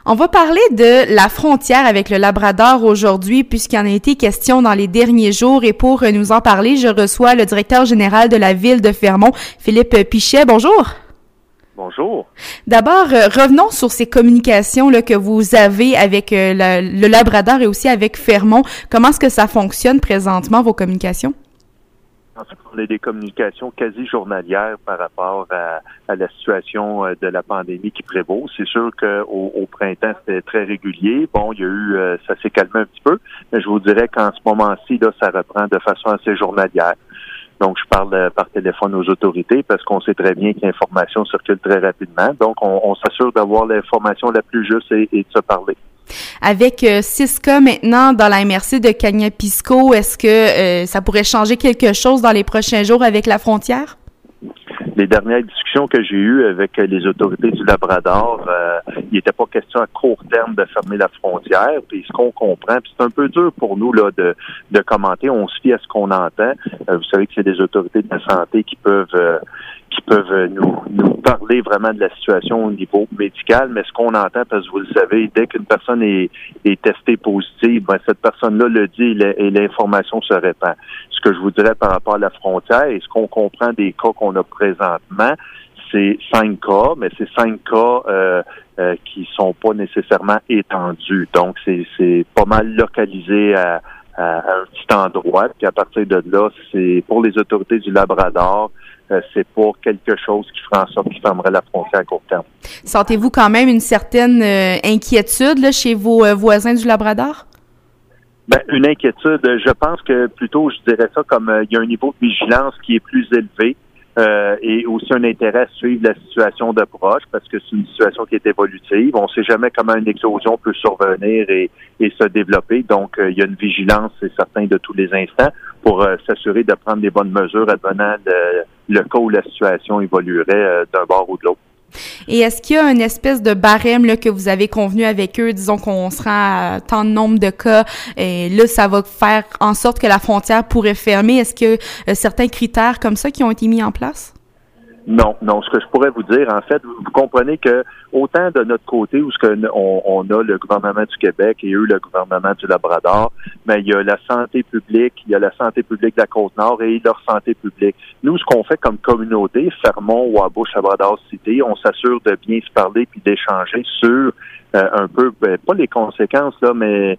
On va parler de la frontière avec le Labrador aujourd'hui, puisqu'il en a été question dans les derniers jours. Et pour nous en parler, je reçois le directeur général de la ville de Fermont, Philippe Pichet. Bonjour. Bonjour. D'abord, revenons sur ces communications là, que vous avez avec le Labrador et aussi avec Fermont. Comment est-ce que ça fonctionne présentement, vos communications? En fait, on a des communications quasi journalières par rapport à la situation de la pandémie qui prévaut. C'est sûr qu'au printemps, c'était très régulier. Bon, il y a eu, ça s'est calmé un petit peu, mais je vous dirais qu'en ce moment-ci, là, ça reprend de façon assez journalière. Donc, je parle par téléphone aux autorités parce qu'on sait très bien que l'information circule très rapidement. Donc, on s'assure d'avoir l'information la plus juste et de se parler. Avec 6 cas maintenant dans la MRC de Cagnapisco, est-ce que ça pourrait changer quelque chose dans les prochains jours avec la frontière? Les dernières discussions que j'ai eues avec les autorités du Labrador, il n'était pas question à court terme de fermer la frontière. Puis ce qu'on comprend, puis c'est un peu dur pour nous là de commenter, on se fie à ce qu'on entend. Vous savez que c'est des autorités de la santé qui peuvent nous parler vraiment de la situation au niveau médical, mais ce qu'on entend, parce que vous le savez, dès qu'une personne est testée positive, ben cette personne-là le dit et l'information se répand. Ce que je vous dirais par rapport à la frontière et ce qu'on comprend des cas qu'on a présentement, c'est 5 cas, mais c'est 5 cas qui sont pas nécessairement étendus. Donc, c'est pas mal localisé à un petit endroit. Puis à partir de là, c'est pour les autorités du Labrador, c'est pas quelque chose qui ferait en sorte qu'il fermerait la frontière à court terme. Sentez-vous quand même une certaine inquiétude là, chez vos voisins du Labrador? Ben, une inquiétude. Je pense que plutôt, je dirais ça comme il y a un niveau de vigilance qui est plus élevé. Et aussi un intérêt à suivre la situation de proche parce que c'est une situation qui est évolutive. On ne sait jamais comment une éclosion peut survenir et se développer. Donc, il y a une vigilance, c'est certain, de tous les instants pour s'assurer de prendre les bonnes mesures advenant le cas où la situation évoluerait d'un bord ou de l'autre. Et est-ce qu'il y a une espèce de barème là, que vous avez convenu avec eux? Disons qu'on se rend à tant de nombre de cas et là, ça va faire en sorte que la frontière pourrait fermer. Est-ce que certains critères comme ça qui ont été mis en place? Non. Ce que je pourrais vous dire, en fait, vous comprenez que autant de notre côté où on a le gouvernement du Québec et eux le gouvernement du Labrador, mais il y a la santé publique, il y a la santé publique de la Côte-Nord et leur santé publique. Nous, ce qu'on fait comme communauté, Fermont, Wabush, Labrador City, on s'assure de bien se parler puis d'échanger sur un peu, pas les conséquences là, mais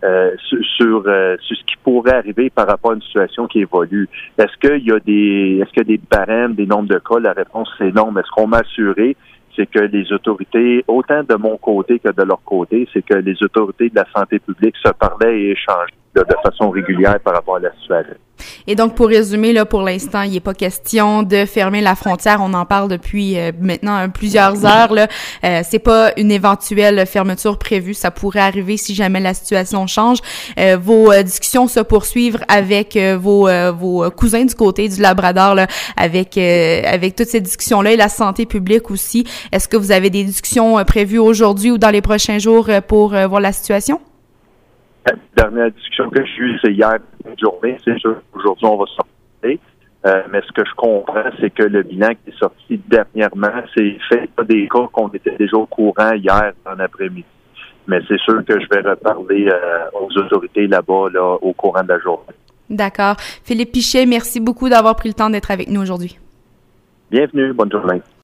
sur ce qui pourrait arriver par rapport à une situation qui évolue. Est-ce qu'il y a des barèmes, des nombres de cas? La réponse, c'est non. Mais ce qu'on m'a assuré, c'est que les autorités, autant de mon côté que de leur côté, c'est que les autorités de la santé publique se parlaient et échangeaient de façon régulière par rapport à la situation. Et donc, pour résumer, là, pour l'instant, il n'est pas question de fermer la frontière. On en parle depuis maintenant plusieurs heures. Là, c'est pas une éventuelle fermeture prévue. Ça pourrait arriver si jamais la situation change. Vos discussions se poursuivent avec vos cousins du côté du Labrador, là, avec toutes ces discussions-là et la santé publique aussi. Est-ce que vous avez des discussions prévues aujourd'hui ou dans les prochains jours pour voir la situation? La dernière discussion que j'ai eue, c'est hier une journée. C'est sûr qu'aujourd'hui, on va sortir. Mais ce que je comprends, c'est que le bilan qui est sorti dernièrement, c'est fait des cas qu'on était déjà au courant hier en après-midi. Mais c'est sûr que je vais reparler aux autorités là-bas là, au courant de la journée. D'accord. Philippe Pichet, merci beaucoup d'avoir pris le temps d'être avec nous aujourd'hui. Bienvenue. Bonne journée.